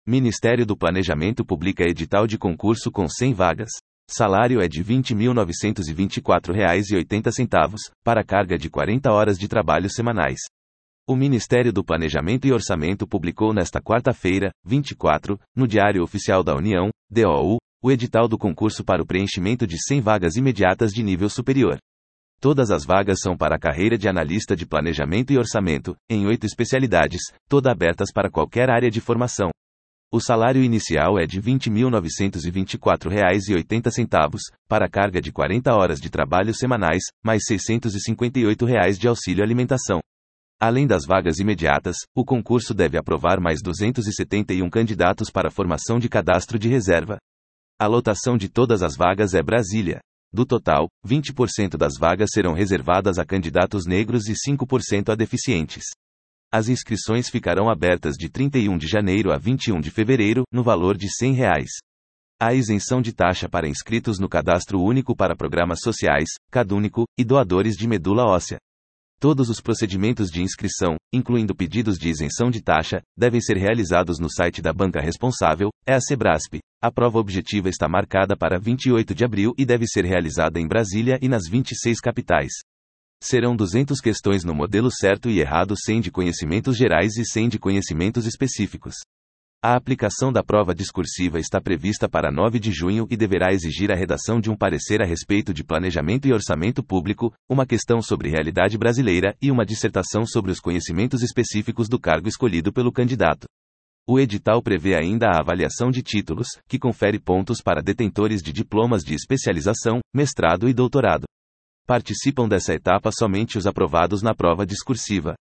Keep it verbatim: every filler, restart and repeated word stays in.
Ministério do Planejamento publica edital de concurso com cem vagas. Salário é de vinte mil novecentos e vinte e quatro reais e oitenta centavos, para carga de quarenta horas de trabalho semanais. O Ministério do Planejamento e Orçamento publicou nesta quarta-feira, vinte e quatro, no Diário Oficial da União, D O U, o edital do concurso para o preenchimento de cem vagas imediatas de nível superior. Todas as vagas são para a carreira de analista de planejamento e orçamento, em oito especialidades, todas abertas para qualquer área de formação. O salário inicial é de vinte mil novecentos e vinte e quatro reais e oitenta centavos, para carga de quarenta horas de trabalho semanais, mais seiscentos e cinquenta e oito reais de auxílio alimentação. Além das vagas imediatas, o concurso deve aprovar mais duzentos e setenta e um candidatos para a formação de cadastro de reserva. A lotação de todas as vagas é Brasília. Do total, vinte por cento das vagas serão reservadas a candidatos negros e cinco por cento a deficientes. As inscrições ficarão abertas de trinta e um de janeiro a vinte e um de fevereiro, no valor de cem reais. Há isenção de taxa para inscritos no Cadastro Único para Programas Sociais, CadÚnico, e doadores de medula óssea. Todos os procedimentos de inscrição, incluindo pedidos de isenção de taxa, devem ser realizados no site da banca responsável, é a Sebrasp. A prova objetiva está marcada para vinte e oito de abril e deve ser realizada em Brasília e nas vinte e seis capitais. Serão duzentas questões no modelo certo e errado, cem de conhecimentos gerais e cem de conhecimentos específicos. A aplicação da prova discursiva está prevista para nove de junho e deverá exigir a redação de um parecer a respeito de planejamento e orçamento público, uma questão sobre realidade brasileira e uma dissertação sobre os conhecimentos específicos do cargo escolhido pelo candidato. O edital prevê ainda a avaliação de títulos, que confere pontos para detentores de diplomas de especialização, mestrado e doutorado. Participam dessa etapa somente os aprovados na prova discursiva.